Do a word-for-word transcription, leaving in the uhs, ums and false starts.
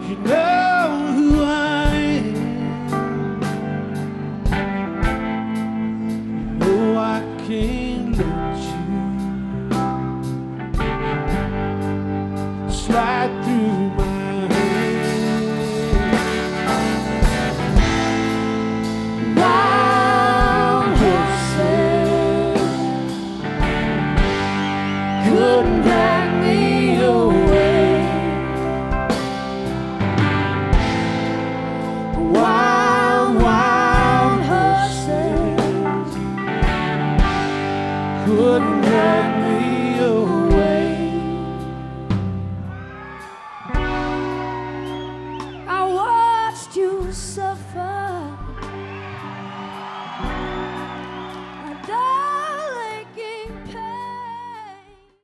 You know who I am. You know I can't let you slide through my couldn't